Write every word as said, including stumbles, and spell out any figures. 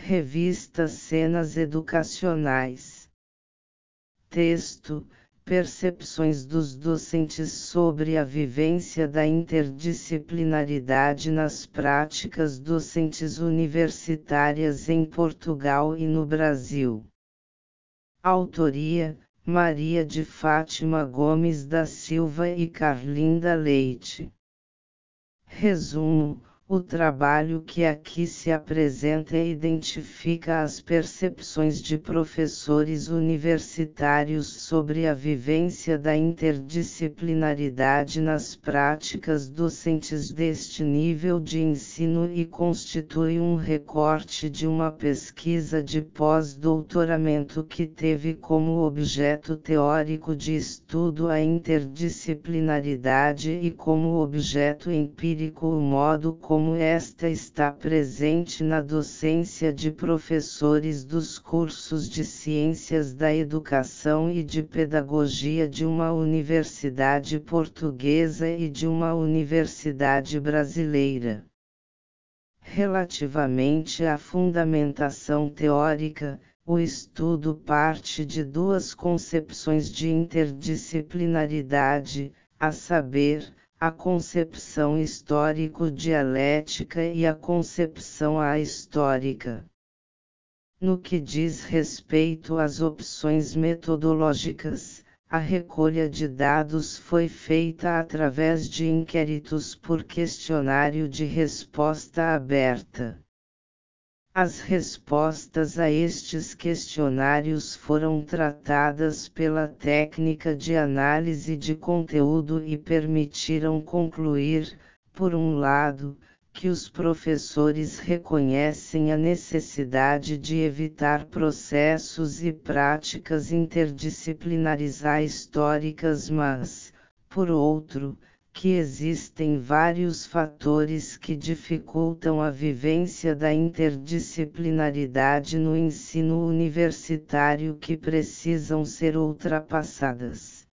Revista Cenas Educacionais. Texto: Percepções dos docentes sobre a vivência da interdisciplinaridade nas práticas docentes universitárias em Portugal e no Brasil. Autoria: Maria de Fátima Gomes da Silva e Carlinda Leite. Resumo: o trabalho que aqui se apresenta identifica as percepções de professores universitários sobre a vivência da interdisciplinaridade nas práticas docentes deste nível de ensino e constitui um recorte de uma pesquisa de pós-doutoramento que teve como objeto teórico de estudo a interdisciplinaridade e como objeto empírico o modo como como esta está presente na docência de professores dos cursos de Ciências da Educação e de Pedagogia de uma universidade portuguesa e de uma universidade brasileira. Relativamente à fundamentação teórica, o estudo parte de duas concepções de interdisciplinaridade, a saber, a concepção histórico-dialética e a concepção ahistórica. No que diz respeito às opções metodológicas, a recolha de dados foi feita através de inquéritos por questionário de resposta aberta. As respostas a estes questionários foram tratadas pela técnica de análise de conteúdo e permitiram concluir, por um lado, que os professores reconhecem a necessidade de evitar processos e práticas interdisciplinares históricas, mas, por outro, que existem vários fatores que dificultam a vivência da interdisciplinaridade no ensino universitário que precisam ser ultrapassadas.